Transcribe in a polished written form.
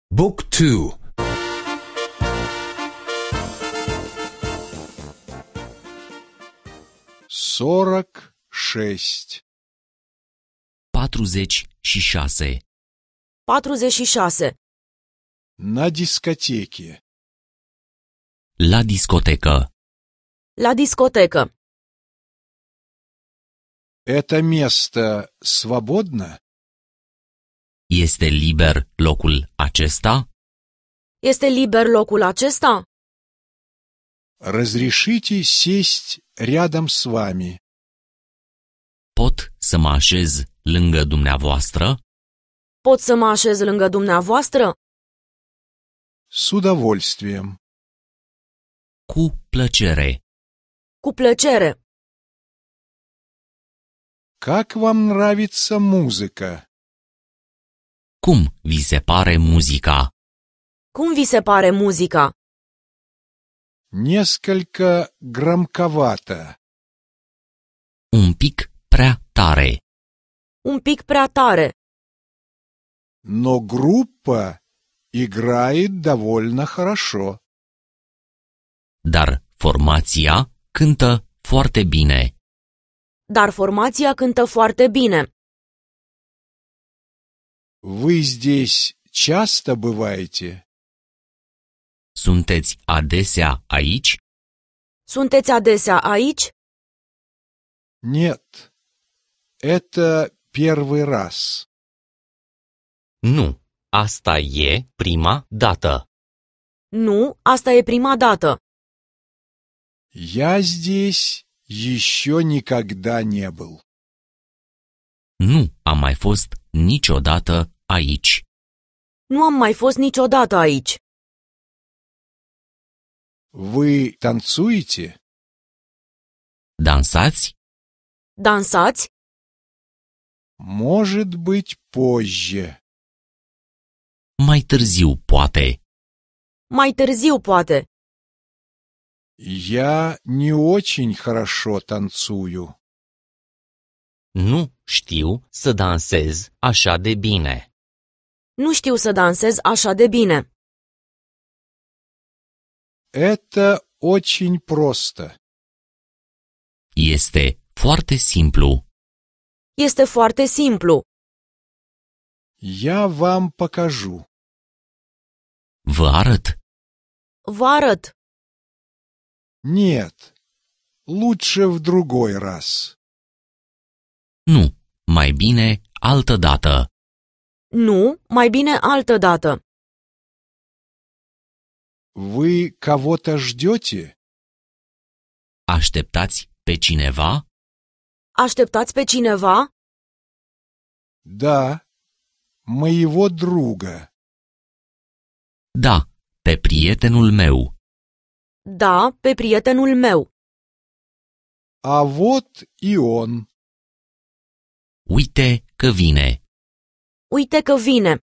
Book 2. 46. 46. 46. На дискотеке. La discotecă. La discotecă. Это место свободно? Este liber locul acesta? Este liber locul acesta? Разрешите сесть рядом с вами. Pot să mă așez lângă dumneavoastră? Pot să mă așez lângă dumneavoastră? С удовольствием. Cu plăcere. Cu plăcere. Как вам нравится музыка? Cum vi se pare muzica? Cum vi se pare muzica? Несколько громковато. Un pic prea tare. Un pic prea tare. Но группа играет довольно хорошо. Dar formația cântă foarte bine. Dar formația cântă foarte bine. Вы здесь часто бываете? Sunteți adesea aici? Sunteți adesea aici? Нет. Это первый раз. Nu, asta e prima dată. Nu, asta e prima dată. Я здесь еще никогда не был. Nu am mai fost niciodată aici. Nu am mai fost niciodată aici. Вы танцуете? Dansați? Dansați? Может быть, позже. Mai târziu, poate. Mai târziu, poate. Я не очень хорошо танцую. Nu știu să dansez așa de bine. Nu știu să dansez așa de bine. Это очень просто. Este foarte simplu. Este foarte simplu. Я вам покажу. Vă arăt. Vă arăt. Нет, лучше в другой раз. Nu, mai bine altă dată. Nu, mai bine altă dată. Вы кого-то ждете? Așteptați pe cineva? Așteptați pe cineva? Да, моего друга. Da, pe prietenul meu. Da, pe prietenul meu. А вот и он. Uite că vine. Uite că vine.